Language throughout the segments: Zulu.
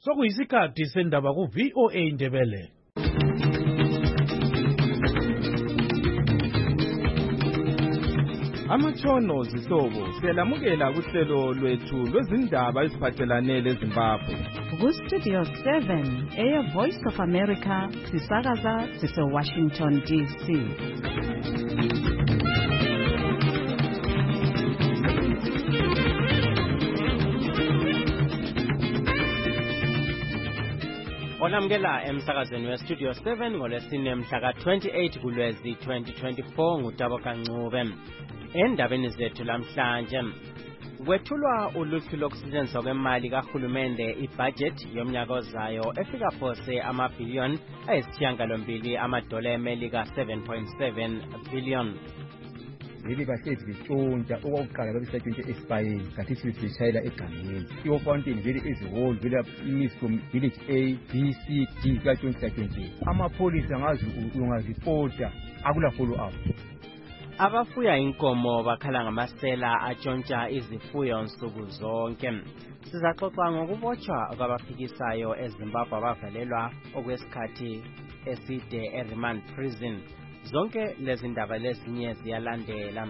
Sokuyisikhathi sendaba ku VOA Indebele. Amatshono zihlobo siyalamukela kuhlelo lwethu lwezindaba eziphathelane leZimbabwe. Ku-Studio 7 Air Voice of America sisakaza sise-Washington DC. Olamukela emsakazweni we-Studio 7 ngolwesine mhla ka-28 kuLwezi 2024 nguTabo Kancube. Endabeni zethu lamhlanje kwethulwa uluhlu lokusetshenziswa kwemali kahulumende ibudget yomnyaka ozayo efika phose amabhiliyoni ayisishiyagalombili amadola emelika 7.7 billion. Leli bahlezi betshontsha okwakuqala babesatshontshe esipayeni kathi sibishayela egangeni iwofountain vele ezihole vele imis from village A, B, C, D katshontshe. Amapholisa ngazi ungazipota akula follow up. Abafuya inkomo bakhala ngamasela atshontsha izifuyo nsuku zonke. Sizaxoxa ngokubotshwa kwabafikisayo eZimbabwe abavalelwa okwesikhathi eside eRemand Prison. Zonke lezi ndaba lezinye ziyalandela.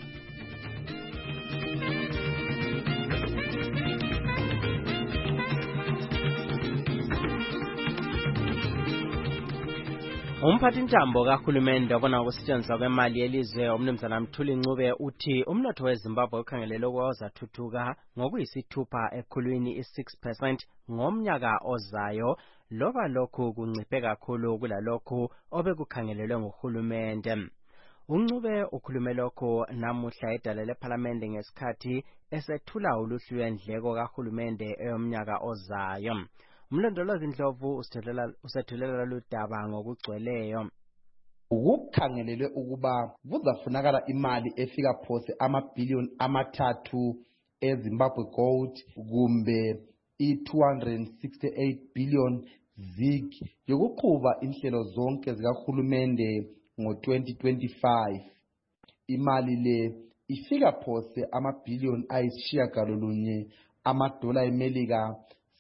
Umphathintambo kahulumende obona ukusetshenziswa kwemali yelizwe umnumzana Mthuli Ncube uthi umnotho weZimbabwe ukhangelele ukuzathuthuka ngokuyisithupha ekhulwini 6% ngomnyaka ozayo, loba lokhu kunciphe kakhulu kulalokhu obekukhangelelwe nguhulumende. uNcube ukhulume lokho namuhla edala lePhalamende ngesikhathi esethula uluhlu lwendleko kahulumende eyomnyaka ozayo. Umlondolozi Ndlovu usethulela ludaba ngokugcweleyo. Ukukhangelelwe ukuba kuzafunakala imali efika phose amabhiliyoni amathathu eZimbabwe Gold kumbe i-268 billion ZiG yokuqhuba inhlelo zonke zikahulumende ngo-2025. Imali le ifika phose amabhiliyoni ayisishiyagalolunye amadola emelika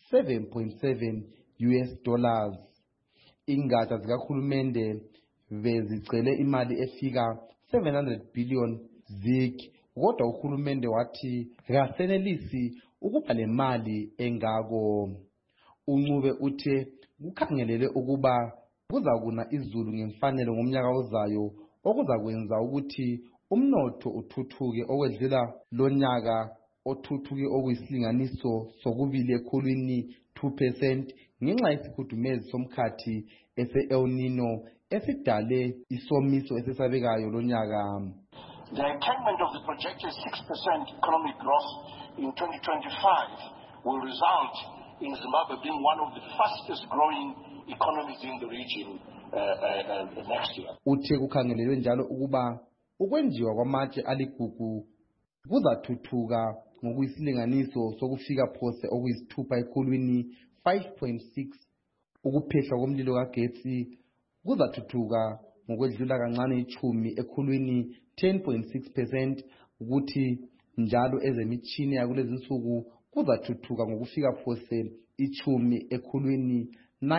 7.7 US dollars. Ingatsha zikahulumende bezicele imali efika 700 billion ZiG, kodwa uhulumende wathi kasenelisi ukuba le mali engako. uNcube uthe kukhangelele ukuba kuzakuna izulu ngemfanelo ngomnyaka ozayo okuzakwenza ukuthi umnotho uthuthuke okwedlula lonyaka othuthuke okuyisilinganiso sokubili ekhulwini 2% ngenxa yesikhudumezi somkhathi ese-El Nino esidale isomiso esesabekayo lonyaka. The attainment of the projected 6% economic growth in 2025 will result in Zimbabwe being one of the fastest growing economies in the region next year. Uthe kukhangelelwe njalo ukuba ukwenziwa kwamatshe aligugu kuzathuthuka ngokuyisilinganiso sokufika phose okuyisithupha ekhulwini 5.6. Ukuphehlwa komlilo kagetsi kuzathuthuka ngokwedlula kancane ichumi ekhulwini 10.6%. ukuthi njalo ezemitshini yakulezi nsuku kuzathuthuka ngokufika phose ichumi ekhulwini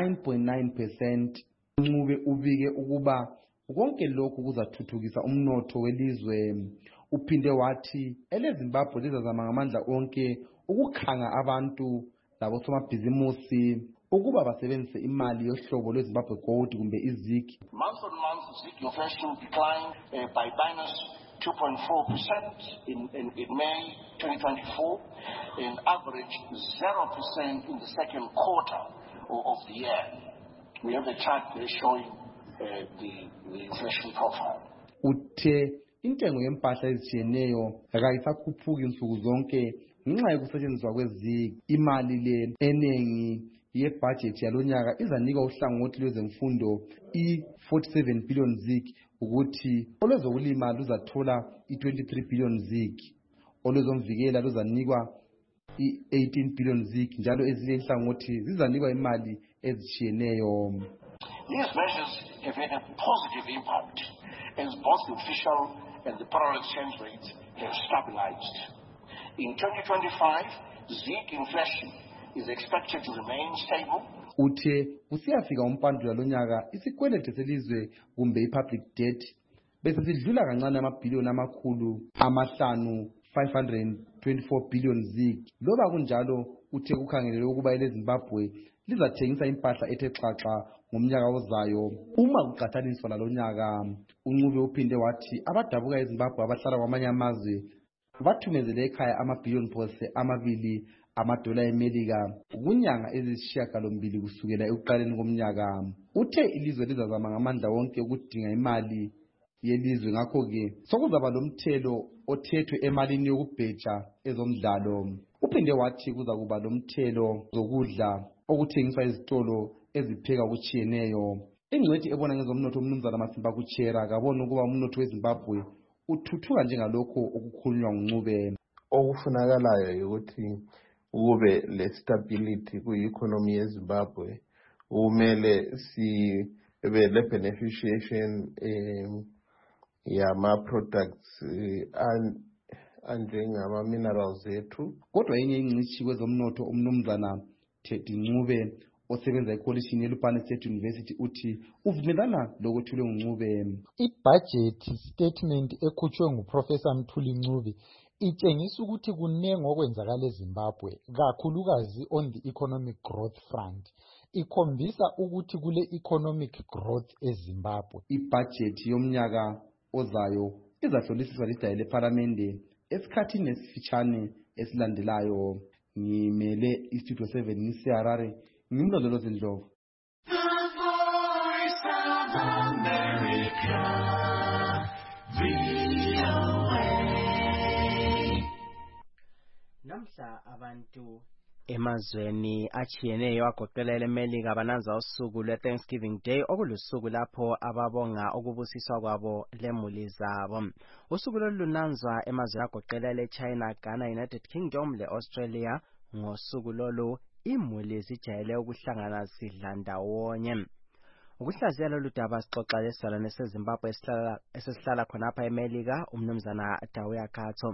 9.9%. uNcube ubike ukuba konke lokhu kuzathuthukisa umnotho welizwe. Uphinde wathi eleZimbabwe lizazama ngamandla onke ukukhanga abantu labosomabhizimusi ukuba basebenzise imali yohlobo lweZimbabwe Gold kumbe iZiG. Month on month, ZiG inflation declined by -2.4% in May 2024 and averaged 0% in the second quarter of the year. We have a chart there showing the inflation profile. Uthe intengo yempahla ezitshiyeneyo akayisakhuphuki nsuku zonke ngenxa yokusetshenziswa kweZiG. Imali le enengi yebudget yalonyaka izanika uhlangothi lwezemfundo i-47 billion ZiG, ukuthi olwezokulima luzathola i-23 billion ZiG, olwezomvikela luzanikwa i-18 billion ZiG, njalo ezinye inhlangothi zizanikwa imali ezitshiyeneyo. These measures have had a positive impact as both the official and the parallel exchange rates have stabilized. In 2025, ZiG inflation is expected to remain stable. Uthe kusiyafika umpandula lonyaka isikwelede selizwe kumbe i-public debt bese sidlula kancane amabhiliyoni amakhulu amahlanu 524 billion zig. Loba kunjalo uthe kukhangelelwe ukuba eleZimbabwe lizathengisa impahla ethe xaxa ngomnyaka ozayo uma kuqathaniswa lalonyaka. uNcube uphinde wathi abadabuka eZimbabwe abahlala kwamanye amazwe bathumezele ekhaya amabhiliyoni phose amabili amadola eMelika kunyanga ezisishiyagalombili kusukela ekuqaleni komnyaka. Uthe ilizwe lizazama ngamandla wonke ukudinga imali yelizwe, ngakho-ke sokuzaba lomthelo othethwe emalini yokubheja ezomdlalo. Uphinde wathi kuza kuba lomthelo zokudla okuthengiswa ezitolo ezipheka okutshiyeneyo. Ingcwethi ebona ngezomnotho uMnumzana Masimba Kuchera kabona ukuba umnotho weZimbabwe uthuthuka njengalokho okukhulunywa nguNcube. Okufunakalayo ukuthi kube le stability ku-economy yeZimbabwe, kumele sibe le beneficiation yama-products anjengama-minerals ethu. Kodwa enye ingcitshi kwezomnotho uMnumzana Teddy Ncube osebenza ekolishini yeLupane State University uthi uvumelana lokwethulwe nguNcube. I-budget statement ekhutshwe nguProfessor Mthuli Ncube itshengisa ukuthi kunengi okwenzakala eZimbabwe, kakhulukazi on the economic growth front. Ikhombisa ukuthi kule economic growth eZimbabwe. I-budget yomnyaka ozayo izahlolisiswa lidaya lePhalamende esikhathini esifitshane esilandelayo. Ngimele iStudio 7 ngiseHarare, ngimlondolozi Ndlovu. Namhla abantu emazweni achiyeneyo agoqela eMelika bananza usuku lwe-Thanksgiving Day okulusuku lapho ababonga ukubusiswa kwabo lemuli zabo. Usuku lolu lunanzwa emazweni agoqela leChina, Ghana, United Kingdom le-Australia. Ngosuku lolu imuli zijayele ukuhlangana zidla ndawonye. Ukuhlaziya lolu daba sixoxa lesizalwane seZimbabwe esihlala khonapha eMelika, uMnumzana Dawuya Khatso.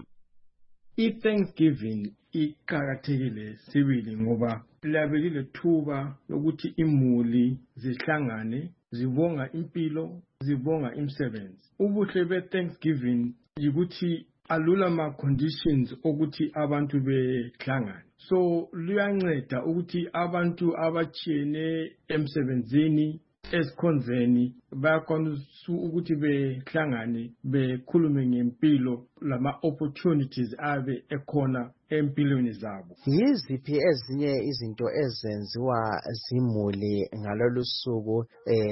I-Thanksgiving iqakathekile sibili ngoba labelile thuba lokuthi imuli zihlangane zibonga impilo, zibonga imisebenzi. Ubuhle be-Thanksgiving yikuthi alula ma-conditions okuthi abantu behlangane. So luyanceda ukuthi abantu abachiyene emsebenzini esikhonzeni bayakwanisa ukuthi behlangane bekhulume ngempilo lama-opportunities abe ekhona empilweni zabo. Yiziphi ezinye izinto ezenziwa zimuli ngalolu suku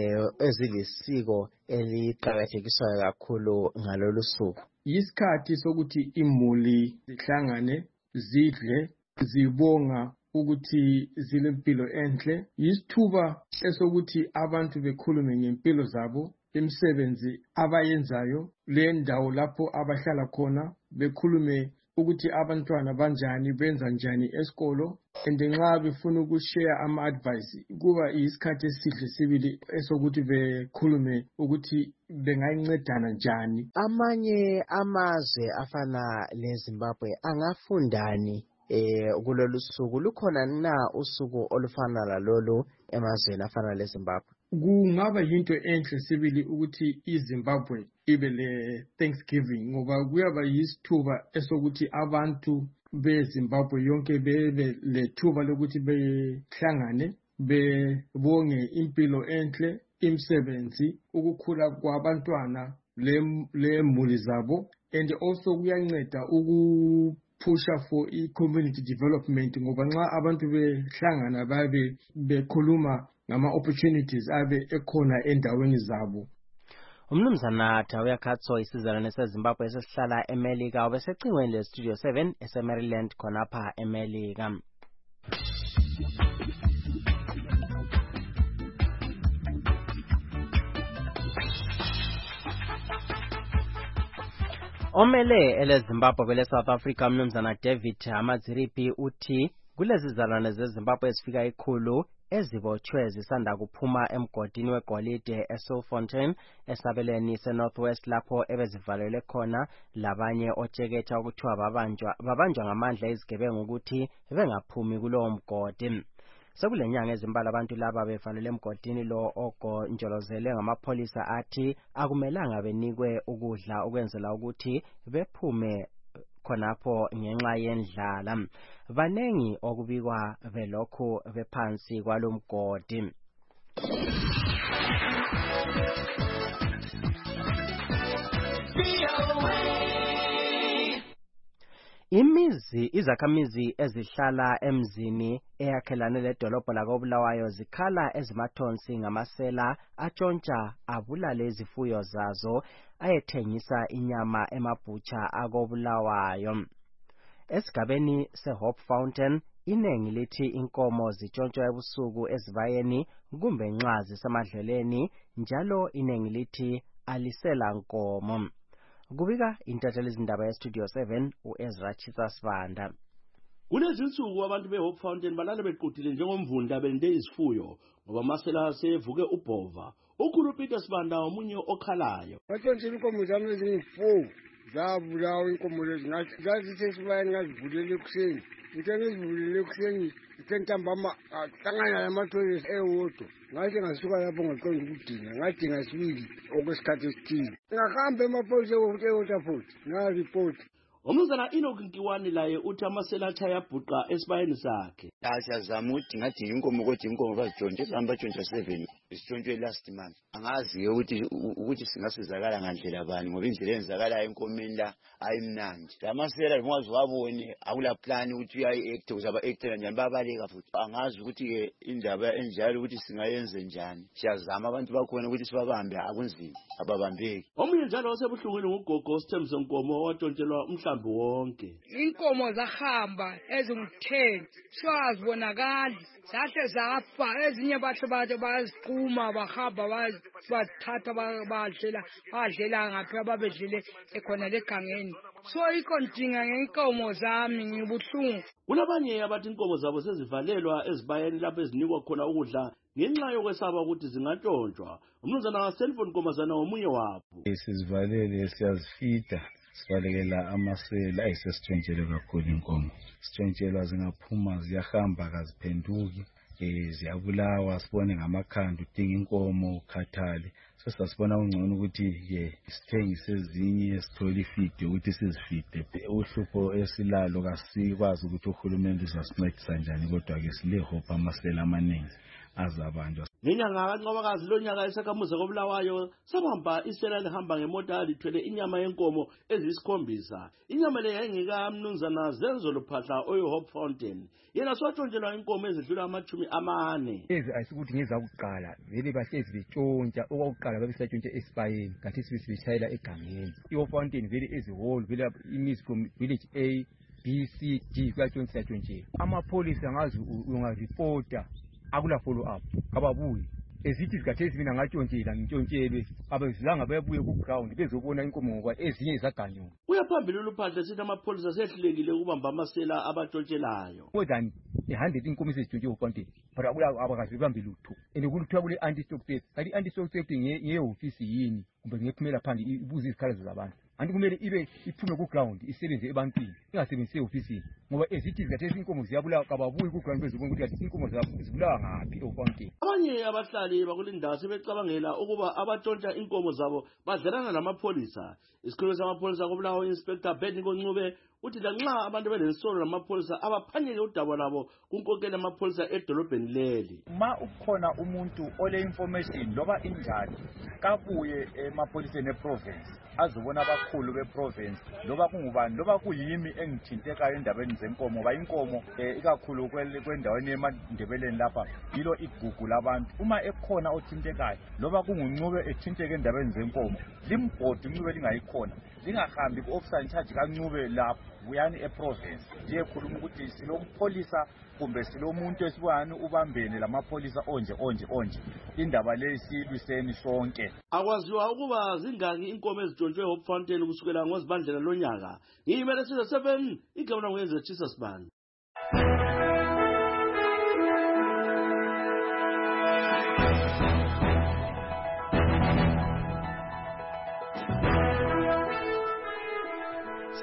ezilisiko eliqakathekiswayo kakhulu ngalolu suku? Yisikhathi sokuthi imuli zihlangane zidle zibonga ukuthi zilempilo enhle. Yisithuba esokuthi abantu bekhulume ngempilo zabo, imisebenzi abayenzayo, le ndawo lapho abahlala khona, bekhulume ukuthi abantwana banjani, benza njani esikolo, and nxa befuna ukushare ama-advice kuba yisikhathi esihle sibili esokuthi bekhulume ukuthi bengayincedana njani. Amanye amazwe afana leZimbabwe angafundani kulolu suku? Lukhona na usuku olufana lalolu emazweni afana leZimbabwe? Kungaba yinto enhle sibili ukuthi iZimbabwe ibe le Thanksgiving ngoba kuyaba yisithuba esokuthi abantu beZimbabwe yonke bebe lethuba lokuthi behlangane bebonge impilo enhle, imisebenzi, ukukhula kwabantwana lemuli zabo, and also kuyanceda pusha for i-community development ngoba nxa abantu behlangana babe bekhuluma ngama-opportunities abe ekhona endaweni zabo. Umnumzana Dawuya Khatso isizalwane seZimbabwe esihlala eMelika ubesecingweni leStudio 7 eseMaryland khonapha eMelika. Omele ele Zimbabwe kwele South Africa uMnumzana David Amaziripi uthi Kulezi zalwane zeZimbabwe ezifika ikhulu ezibotshwe zisanda kuphuma emgodini wegolide eSilverfontein esabelweni seNorthwest lapho ebezivalelwe khona labanye otsheketsha ukuthiwa babanjwa ngamandla izigebengu ukuthi bengaphumi kulowo mgodi. Sekulenyanga ezimbalwa abantu laba bevalelwe emgodini lo ogonjolozele ngamapholisa athi akumelanga benikwe ukudla ukwenzela ukuthi bephume khonapho ngenxa yendlala. Banengi okubikwa belokhu bephansi kwalomgodi. Izakhamizi ezihlala emzini eyakhelane ledolobho lakoBulawayo zikhala ezimathonsi ngamasela atshontsha abulale izifuyo zazo ayethengisa inyama emabhutsha akoBulawayo. Esigabeni seHope Fountain inengi lithi inkomo zitshontshwa ebusuku ezibayeni kumbe nxa zisemadleleni njalo inengi lithi alisela nkomo. Kubika intatheli izindaba yeStudio 7 uEzra Chisasibanda. Kulezi insuku abantu beHope Fountain balale bequtile njengomvunda belinde izifuyo ngoba amasela asevuke ubhova. Ukhulu Peter Sibanda omunye okhalayo. Batshontshile inkomo zami ezingu-4 zabulawa inkomo lezi zazisesibayeni ngazivulele ekuseni. Ngizivulele ekuseni ntambama hlangana namathoyizi ewodwa. Ngathi ngasuka lapho ngaqonda ukudinga ngadinga sibili okwesikhathi esithile. Ngahamba emaphoyisa eWaterford ngaripoti. Umnumzana Enoch Nkiwani laye uthi amasela atshaya bhuqa esibayeni sakhe. Siyazama ukuthi ngadinga inkomo kodwa inkomo bazitshontshe sihamba batshontsha 7 isitshontshwe last month. Angazi ukuthi singasizakala ngandlela bani ngoba indlela enzakalayo enkomeni la ayimnandi. Lamasela ngwazi wabone akula plan ukuthi uyayi-act uzaba actela njani babaleka futhi. Angazi ukuthi indaba enjalo ukuthi singayenze njani. Siyazama abantu bakhona ukuthi sibabambe akunzima ababambeki. Omunye njalo osebuhlungwini ngugogo Sithembiso Nkomo owatshontshelwa umhlambi wonke. Inkomo zahamba ezingu-10 siwazibonakali zahle zafa ezinye bahle bathi baziquma bahamba bathatha badlela ngaphi ababedlile ekhona legangeni. So ikontinga ngenkomo zami ngibuhlungu. Kulabanye abathi inkomo zabo sezivalelwa ezibayeni lapho ezinikwa khona ukudla ngenxa yokwesaba ukuthi zingatshontshwa. Umnumzana Selfon Nkombazana omunye wabo. Sizivalele siyazifida. Sivalekela amasela ayisesitshontshelwe kakhulu inkomo. Sitshontshelwa zingaphuma ziyahamba kaziphenduki ziyabulawa sibone ngamakhanda udinga inkomo ukhathale. Sasibona ungcono ukuthi sithengise ezinye sithole ifide ukuthi sizifide. Uhlupho esilalo kasikwazi ukuthi uhulumende uzasincedisa njani kodwa ke silehope amasela amaningi azabanjwa. Ngenyanga kaNcwabakazi lonyaka esakhamuza koBulawayo sabamba isela lihamba ngemota lithwele inyama yenkomo eziyisi7. Inyama le yayingeka mnumzana Zenzo Luphahla oyiHope Fountain. Yena swatshontshelwa inkomo ezidlula 40. Ezi ayisikuthi ngeza kuqala vele bahlezi betshontsha okwakuqala babesatshontsha esibayeni kathi sibishayela egangeni. iHope Fountain vele ezihole vele imizi from village A B C D kuyatshontsha. Amapholisa ngazi ungaripota akula follow up ababuyi ezithi zikathezi mina ngatshontshela ngitshontshele abezilanga bayabuye ku ground bezobona inkomo ngoba ezinye izaganywa. Uyaphambili uLuphahle sithi amapholisa sehlulekile ukubamba amasela abatshontshelaayo. More than 100 inkomo ezitshontshe uFountain but abakazi bambe lutho and kuluthiwa kule anti-stock theft. Kanti anti-stock theft ngeyehofisi yini kumbe ngephumela phandle ibuza izikhalazo zabantu. Anti kumele ibe iphume ku ground isebenze ebantwini ingasebenzise ofisini ngoba ezithi zikathezi inkomo ziyabulawa kababuyi ku ground bezobona ukuthi inkomo zibulawa ngaphi eFountain. Abanye abahlali bakulindawo sebecabangela ukuba abatshontsha inkomo zabo badlelana namapholisa. Isikhulu samapholisa koBulawayo Inspector Beniko Ncube uthi lanxa abantu belensolo namapholisa abaphanyeke udaba labo kunkokela amapholisa edolobheni leli. Ma ukhona umuntu ole information loba injani kabuye emapholiseni eprovince azobona abakhulu beprovince loba kungubani loba kuyimi engithintekayo endabeni zenkomo ngoba inkomo ikakhulu kwendaweni eMandebeleni lapha yilo igugu labantu. Uma ekhona othintekayo loba kunguNcube ethinteke endabeni zenkomo limbhodi uNcube lingayikhona lingahambi ku-officer in charge kaNcube lapho buyani eprovince nje khuluma ukuthi silompolisa kumbe silomuntu esibani ubambene lamapholisa onje indaba le silwiseni sonke. Akwaziwa ukuba zingaki inkomo ezitshontshe eHope Fountain kusukela ngoZibandlela lonyaka. Ngiyimele Studio 7 igama ngoyenze Chisasibanda.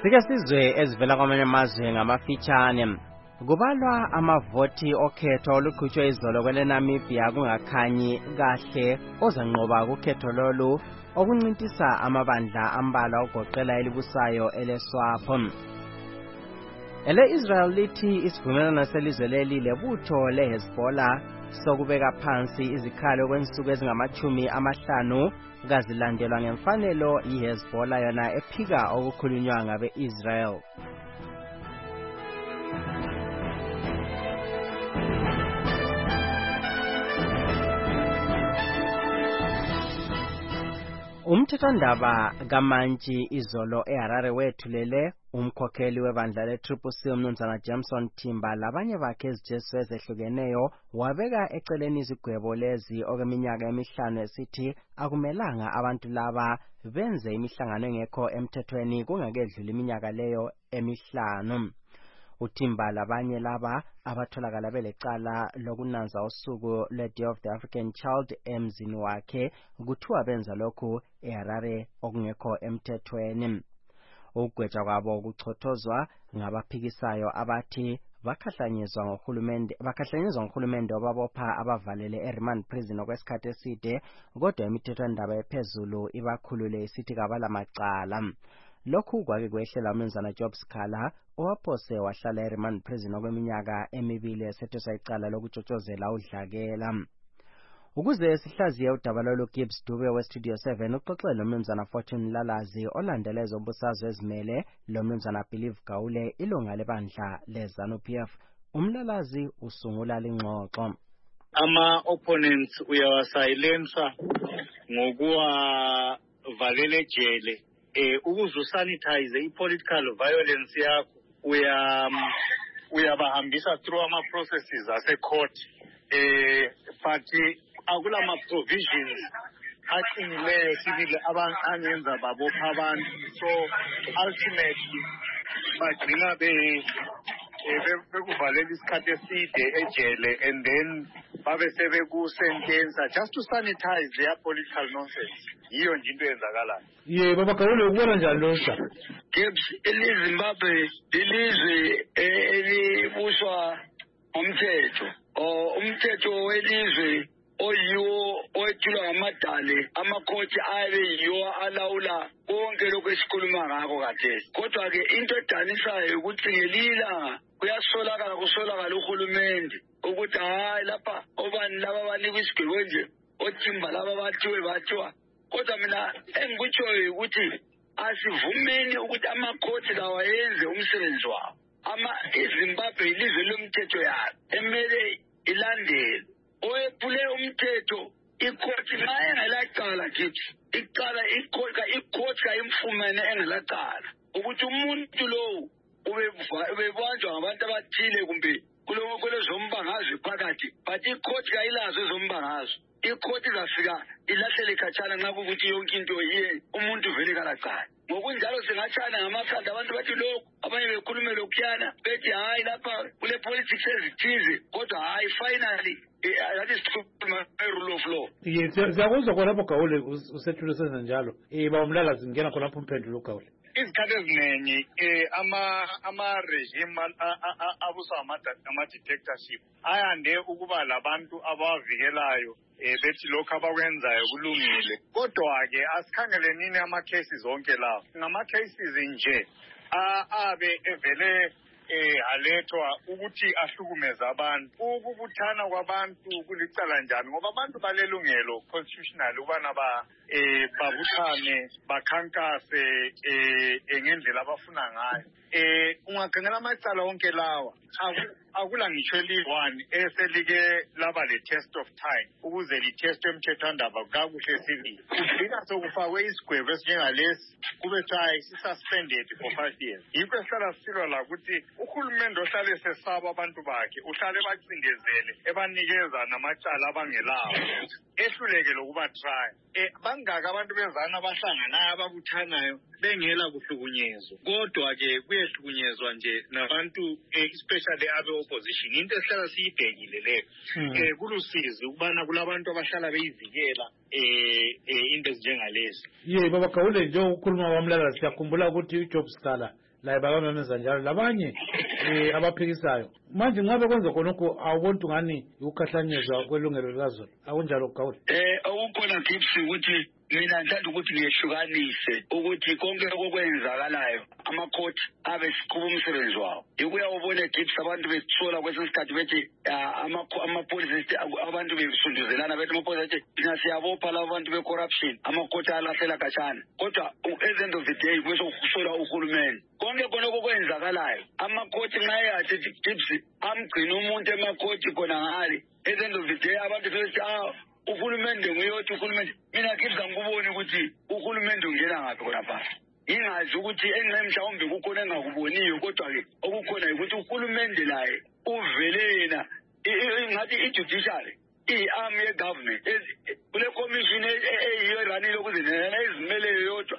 Sike sizwe ezivela kwamanye amazwe ngamafitshane. Kubalwa amavoti okhetho oluqhutshwe izolo kwele Namibia kungakhanyi kahle ozanqoba kukhetho lolu okuncintisa amabandla ambalwa ogoqela elibusayo eleSWAPO. Israel lithi isivumelwano selizwe leli lebutho leHezbollah sokubeka phansi izikhalo kwensuku ezingama-50 kazilandelwa ngemfanelo iHezbollah yona ephika okukhulunywa ngabe-Israel. Umthethwandaba kaMantshi izolo eHarare wethulele umkhokheli webandla le-CCC umnumzana Jameson Thimba labanye bakhe ezijesu ezehlukeneyo wabeka eceleni izigwebo lezi okweminyaka emihlanu esithi akumelanga abantu laba benze imihlangano engekho emthethweni kungakedluli iminyaka leyo emihlanu. Uthimba labanye laba abatholakala belecala lokunanza usuku le-Day of the African Child emzini wakhe kuthiwa benza lokhu eHarare okungekho emthethweni. Ukugwetshwa kwabo kuchothozwa ngabaphikisayo abathi bakhahlanyezwa ngohulumende obabopha abavalele eRemand Prison okwesikhathi eside kodwa imithethwandaba ephezulu ibakhulule isithi kabala macala. Lokhu kwake kwehlela umnumzana Job Sikhala owaphose wahlala eRemand Prison okweminyaka emibili esetheswa icala lokutshotshozela udlakela. Ukuze sihlaziye udaba lolu Gibbs Dube weStudio 7 uxoxele umnumzana Fortune Lalazi olandela ezombusazwe ezimele lo mnumzana Believe Gawule ilunga lebandla leZANU-PF. Umlalazi usungula lingxoxo. Ama-opponents uyawasayilensa ngokuwa valele ejele ukuze usanitize i-political violence yakho uyabahambisa through ama-processes ase-court but akulama provisions aqinileyo sibili angenza babopha abantu so ultimately bagcina bekuvalela isikhathi eside ejele and then babe sebeku-sentensa just to sanitize their political nonsense. Yiyo nje into eyenzakalayo. Baba Gawule ukubona njani lo sha? Gibbs, iLizimbabwe ilizwe elibuswa umthetho. Umthetho welizwe oyiwo owethulwa ngamadale amakhoti abe yiwo alawula konke lokhu esikhuluma ngakho khathesi. Kodwa-ke into edanisayo ukuthi ngelilanga kusolakala uhulumende ukuthi hayi lapha obani laba banikwa isigwebo nje othimba laba bathiwa. Kodwa mina engikutshoyo ukuthi asivumeni ukuthi amakhoti lawa yenze umsebenzi wawo. iZimbabwe ilizwe lomthetho yayo emele ilandele. Oyephule umthetho ikhothi nxa engelacala kithi ikhothi kayimfumene engelacala ukuthi umuntu lowo ubebanjwa ngabantu abathile kumbe kulezombangazwe phakathi but ikhothi kayilazo ezombangazwe. Ikhothi izafika ilahlele khatshana nxa kukuthi yonke into umuntu vele kalacala. Ngokunjalo singatshana ngamakhanda abantu bathi lokhu abanye bekhulume lokhuyana bethi hayi lapha kule politics ezithize kodwa hayi finally that is rule of law. Siyakuzwa khonapho Gawule usethule senza njalo. Bawumlalazi ngena khonapho umphendulo Gawule. Izikhathi eziningi ama-regime abuswa ama-dictatorship ayande ukuba labantu abawavikelayo bethi lokhu abakwenzayo kulungile. Kodwa-ke asikhangelenini ama-cases onke lawo. Ngama-cases nje abe evele alethwa ukuthi ahlukumeza abantu. Ukubuthana kwabantu kulicala njani ngoba abantu balelungelo constitutional ubana babuthane bakhankase ngendlela abafuna ngayo. Ungakhangela amacala onke lawa akula ngitsho eli-1 eselike laba le-test of time ukuze li-test emthethwandaba kakuhle sibili. Kugcina sokufakwe isigwebo esinjengalesi kube kuthiwa si-suspended for 5 years. Yikho esihlala sisilwa la ukuthi uhulumende ohlale sesaba abantu bakhe uhlale bacindezele ebanikeza namacala abangelawo ehluleke lokubatraya. Bangaka abantu bezana abahlanganayo ababuthanayo bengela kuhlukunyezwa. Kodwa-ke kuyehlukunyezwa nje nabantu especially abe-opposition. Into esihlala siyibhekile leyo. Kulusizi ukubana kulabantu abahlala beyivikela into ezinjengalezi. Baba Gawule nje ukukhuluma kwamlalazi siyakhumbula ukuthi uJob Sikhala la bakamemeza njalo labanye abaphikisayo manje ngabe kwenza khonokho awubona ngani ukukhahlanyezwa kwelungelo likaZulu akunjalo Gawule awukhona Gibbs ukuthi mina ngithanda ukuthi ngiyehlukanise ukuthi konke okwenzakalayo amakhoti abe siqhuba umsebenzi wawo ukuyawubona Gibbs abantu bethola kwesikhathi bethi amapolisi abantu besunduzelana bethi amapolisi athi thina siyabopha labo bantu be-corruption amakhoti alahlela kashana kodwa at the end of the day bese ukusola uhulumeni konke khona okwenzakalayo amakhoti nxa eyathi Gibbs amgcina umuntu emakhoti khona ngale at the end of the day abantu bethi uhulumende nguyothi uhulumende mina Gibbs ngikuboni ukuthi uhulumende ungena ngaphi khona phakathi ingazi ukuthi mhlawumbe kukhona engakuboniyo kodwa-ke okukhona ukuthi uhulumende laye uvelena ngathi i-judiciary i-arm ye-government kule commission eyiyo eranile ukuzinela ezimeleyo yodwa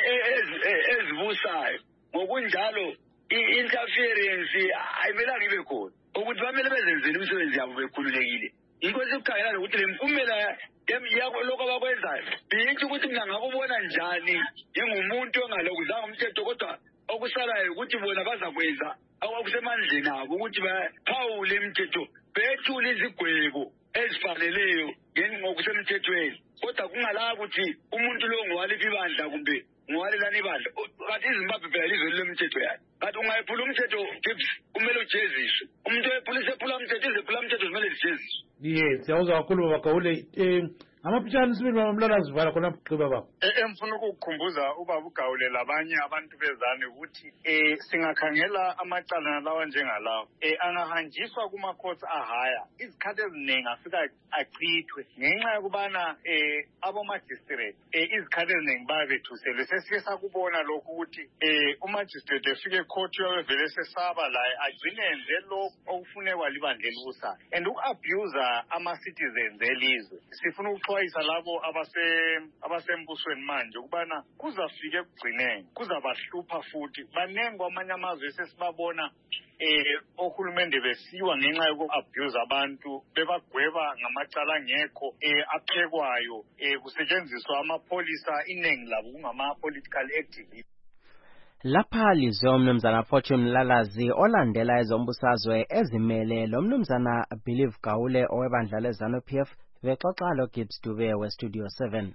ezibusayo ngokunjalo i-interference ayimelanga ibe khona ukuthi bamele bezenzele imisebenzi yabo bekhululekile yikho sikukhangelana ukuthi le mphumela yakho lokho abakwenzayo biyitsho ukuthi mina ngakubona njani njengomuntu ongalokuzanga umthetho kodwa okusalayo ukuthi bona bazakwenza okusemandleni abo ukuthi baphawule imithetho bethule izigwebo ezifaneleyo ngokusemthethweni kodwa kungalaka ukuthi umuntu lo ngowaliphi ibandla kumbe ngowalelani ibandla kanti iZimbabwe phela lizwe lemithetho yayo kanti ungayephula umthetho Gibbs kumele ujeziswe umuntu wepolisi ephula umthetho izephula umthetho kumele zijeziswe siyawuzwa kakhulu baba Gawule amapitshana sibili bamlalazivala khona gqiba baba emfuna ukukhumbuza ubaba uGawule labanye abantu bezane ukuthi singakhangela amacala lawa njengalawo angahanjiswa kuma-courts ahaya izikhathi eziningi afika achithwe ngenxa yokubana abomagistration izikhathi eziningi bayabethuselwe sesike sakubona lokhu ukuthi umagistrate efike ecourt uyavele sesaba laye agcine enze lokhu okufunekwa libandla elibusayo and uku-abuser ama-citizens elizwe sifuna ukuxwayisa labo abasembusweni manje ukubana kuzafika ekugcineni kuzabahlupha futhi baningi kwamanye amazwe esesibabona ohulumende besiwa ngenxa yoku-abuse abantu bebagweba ngamacala angekho aphekwayo kusetshenziswa amapholisa iningi labo kungama-political activists lapha lizwe umnumzana Fortune Mlalazi olandela ezombusazwe ezimele lo mnumzana Believe Gawule owebandla leZANU-PF bexoxa lo Gibbs Dube weStudio 7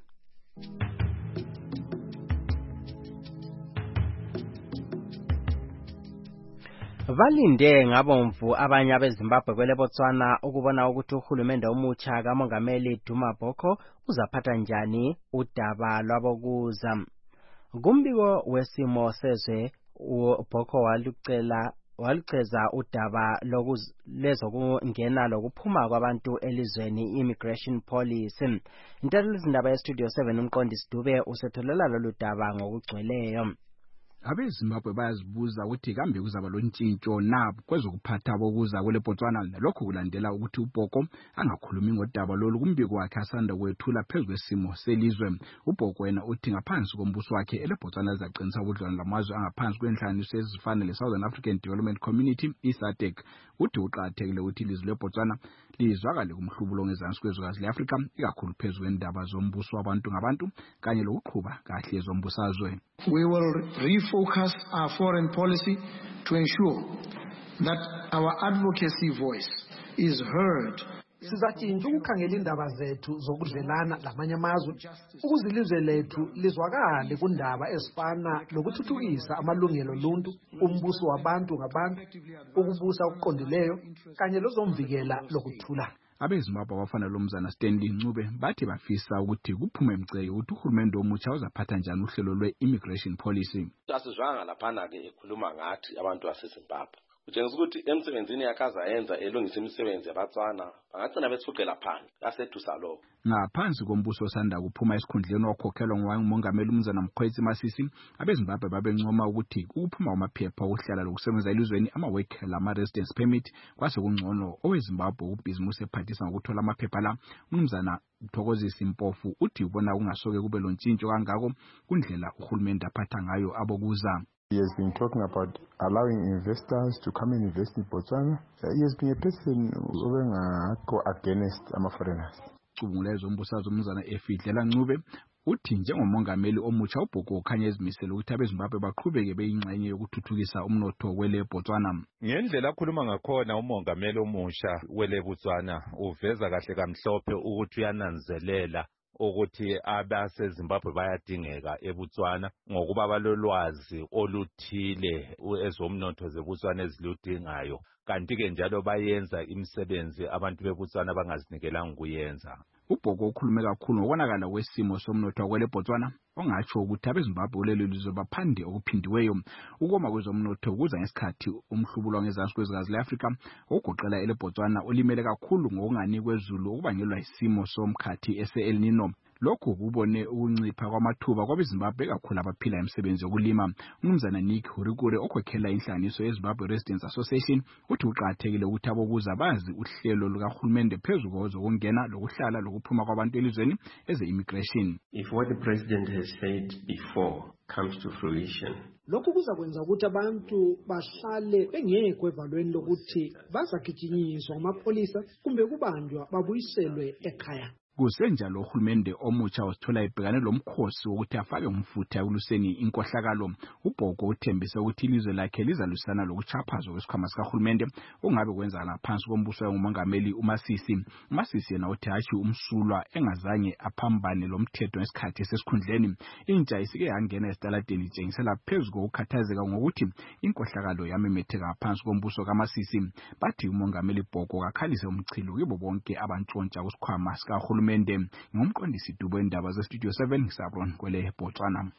balinde ngabomvu abanye abeZimbabwe kwele Botswana ukubona ukuthi uhulumende omutsha kaMongameli Duma Boko uzaphatha njani udaba lwabokuza kumbiko wesimo sezwe uBoko walucheza udaba lezokungena lokuphuma kwabantu elizweni immigration policy intelo izindaba yeStudio 7 umqondisi Dube usetholela lolu daba ngokugcweleyo abeZimbabwe bayazibuza ukuthi kambe kuzaba lontshintsho na kwezokuphatha bokuza kwele Botswana lokho kulandela ukuthi uBoko angakhulumi ngodaba lolu kumbiko wakhe asanda kwethula phezulu kwesimo selizwe uBoko wena uthi ngaphansi kombuso wakhe ele Botswana zaqinisa ubudlelwano lamazwe angaphansi kwenhlanganiso ezifana leSouthern African Development Community iSADC uthi uqathekile ukuthi ilizwe leBotswana lizwakale kumhlubulo ngezansi kwezwekazi leAfrika ikakhulu phezulu kwendaba zombuso wabantu ngabantu kanye lokuqhuba kahle ezombusazwe. We will refocus our foreign policy to ensure that our advocacy voice is heard. Sizatshintsha ukukhangela indaba zethu zokudlelana lamanye amazwe ukuze ilizwe lethu lizwakale kundaba ezifana lokuthuthukisa amalungelo oluntu umbuso wabantu ngabantu ukubusa okuqondileyo kanye lozomvikela lokuthula abeZimbabwe abafana lomzana Stanley Ncube bathi bafisa ukuthi kuphume emceyo ukuthi uhulumende omutsha uzaphatha njani uhlelo lwe-immigration policy. Asizwanga laphana ke ekhuluma ngathi abantu baseZimbabwe kutshengisa ukuthi emsebenzini yakaza yenza elungisa imisebenzi yabatswana bangagcina bethuqela phansi asethusa lo ngaphansi kombuso osanda kuphuma esikhundleni wakhokhelwa ngumongameli umzana Mkhwetsi Masisi abeZimbabwe babencoma ukuthi ukuphuma kwamaphepha okuhlala lokusebenza elizweni ama-work lama-residence permit kwase kungcono oweZimbabwe ubhizimusi ephathisa ngokuthola amaphepha la umzana Thokozisi Mpofu uthi ubona kungasoke kube lontshintsho kangako kundlela uhulumende aphatha ngayo abokuza. He has been talking about allowing investors to come and invest in Botswana. He has been a person who go against foreigners. ocubungula ezombusazwe umnumzana Efidlela Ncube uthi njengomongameli omutsha uBhoko ukhanya ezimisele ukuthi abeZimbabwe baqhubeke beyingxenye yokuthuthukisa umnotho wele Botswana. Ngendlela akhuluma ngakhona umongameli omusha wele Botswana uveza kahle kamhlophe ukuthi uyananzelela ukuthi abaseZimbabwe bayadingeka eBotswana ngokuba balolwazi oluthile ezomnotho zeBotswana eziludingayo, kanti ke njalo bayenza imisebenzi abantu beBotswana bangazinikelanga kuyenza. uBhoko ukhulume kakhulu ngokubonakala kwesimo somnotho kwele Botswana ongatsho ukuthi abeZimbabwe kulelo lizwe baphande okuphindiweyo ukoma kwezomnotho kuza ngesikhathi umhlubulo ngezansi kwezikazi leAfrika ogoqela ele Botswana olimele kakhulu ngokungani kwezulu okubangelwa isimo somkhathi ese-El Nino. Lokhu kubone ukuncipha kwamathuba kwabeZimbabwe kakhulu abaphila imisebenzi yokulima. Umnumzana Nick Hurikure okhokhela inhlanganiso yeZimbabwe Residents Association uthi uqakathekile ukuthi abokuza bazi uhlelo lukahulumende phezulu kwezokungena lokuhlala lokuphuma kwabantu elizweni eze-immigration. If what the president has said before comes to fruition, lokhu kuzakwenza ukuthi abantu bahlale bengekho evalweni lokuthi bazagijinyiswa ngamapolisa kumbe kubanjwa babuyiselwe ekhaya. Kusenjalo uhulumende omutsha wasithola ibhekane lomkhosi wokuthi afake umfutho ekuluseni inkohlakalo. uBhoko uthembise ukuthi ilizwe lakhe lizalusana lokuchaphazwa kwesikhwama sikahulumende ongabe kwenza ngaphansi kombuso wengumongameli uMasisi. uMasisi yena uthi hatshi umsulwa engazange aphambane lomthetho ngesikhathi sesikhundleni. Intsha isike yangena esitaladeni itshengisela phezulu kokukhathazeka ngokuthi inkohlakalo yamemetheka ngaphansi kombuso kaMasisi. Bathi umongameli Bhoko kakhalise umchilo kibo bonke abantshontsha kusikhwama sikahulumende. Ngumqondisi Dubo endaba zeStudio 7 ngisabron kwele Botswana.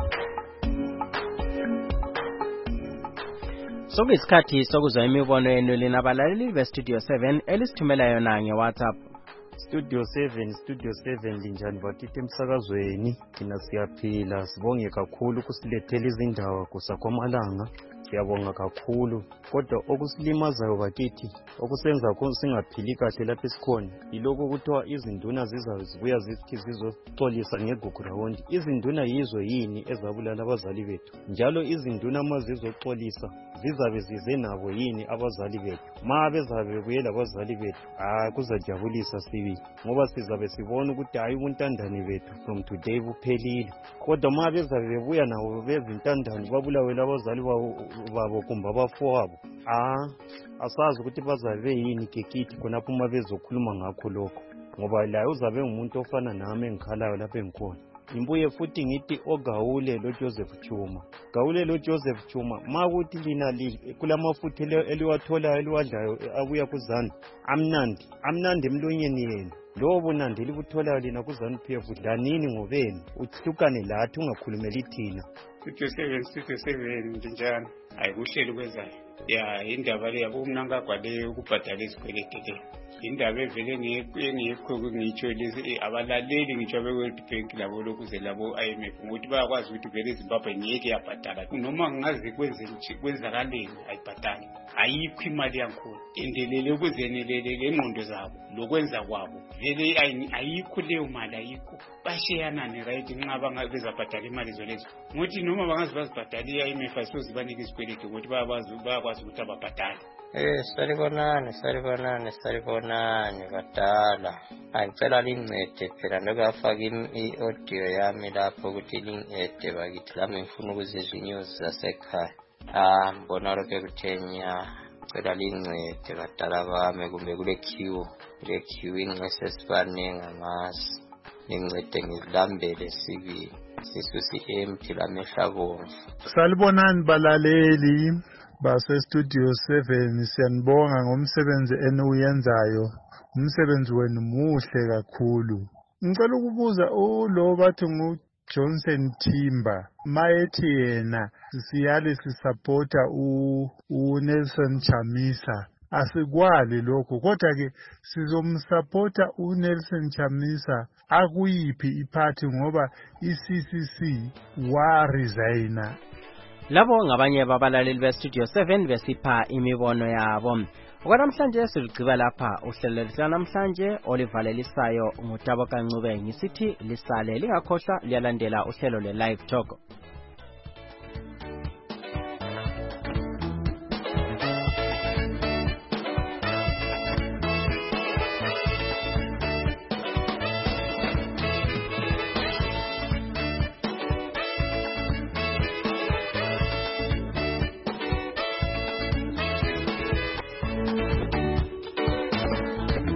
Sokuyisikhathi sokuzwa imibono yenu linabalaleli beStudio 7 elisithumela yona ngeWhatsApp. Studio 7 linjani bathi emsakazweni thina siyaphila sibonge kakhulu kusilethela izindaba kusakwamalanga siyabonga kakhulu kodwa okusilimazayo bakithi okusenza singaphili kahle lapha esikhona yiloko kuthiwa izinduna zizazibuya zithi zizoxolisa ngeGugurawundi. Izinduna yizo yini ezabulala abazali bethu? Njalo izinduna uma zizoxolisa zizabe zize nabo yini abazali bethu? Ma bezabe buyela abazali bethu kuzajabulisa sibi ngoba sizabe sibona ukuthi hayi ubuntandane bethu from today buphelile. Kodwa ma bezabe bebuya nabo bezintandane babulawela abazali babo kumbe abafowabo asazi ukuthi bazabe yini kekithi khonapho uma bezokhuluma ngakho lokho ngoba la uzabe ngumuntu ofana nami engikhalayo lapha engikhona. Imbuye futhi ngithi oGawule loJoseph Chuma. Gawule loJoseph Chuma ma kuthi lina kulamafutha eliwathola eliwadlayo abuya kuZanu amnandi emlonyeni yenu. Lo bunandi libutholayo lina kuZanu PF dlanini ngobeni uhlukane lathi ungakhulumeli thina. Studio 7 njani ayikuhleli kwezayo ya indaba le yabo umnanga kwale ukubhadala isikweleti le indaba evele ngiyekho ngitsho lezi abalaleli ngitsho beWorld Bank labo lokuze labo IMF ngokuthi bayakwazi ukuthi vele eZimbabwe ngiyeke yabhadala noma ngazi kwenzakaleni ayibhadali ayikho imali yakhona endelele ukuzenelele lengqondo zabo lokwenza kwabo vele ayikho leyo mali ayikho basheyana ne-right nxa bangabezabhadala imali zolezo ngokuthi noma bangazi bazibhadala i-IMF asozibanike isikweleti ngokuthi bayakwazi ukuthi ababhadale. Saribonani badala. Angicela lincede phela lokafaka i-audio yami lapho ukuthi lincede bakithi lami ngifuna ukuzizwa inews zasekhaya. Mbona lokho kuthenya cela lincede badala bami kumbe kule queue inxese sibaningi ngazi. Lincede ngizilambele sibili. Sisu si-empty lamehla bomvu. Salibonani balaleli baseStudio 7 siyanibonga ngomsebenzi eniwenzayo. Umsebenzi wenu muhle kakhulu. Ngicela ukubuza lo bathi Johnson Timber mayethi yena siyale sisupporta uNelson Chamisa. Asikwali lokho kodwa ke sizomsupporta uNelson Chamisa akuyiphi iparty ngoba iCCC waresigna. Labo ngabanye babalaleli beStudio 7 besipha imibono yabo. Okwanamhlanje siligciba lapha uhlelo namhlanje olivalelisayo ngutabo kaNcube ngisithi lisale lingakhohlwa liyalandela uhlelo le live talk.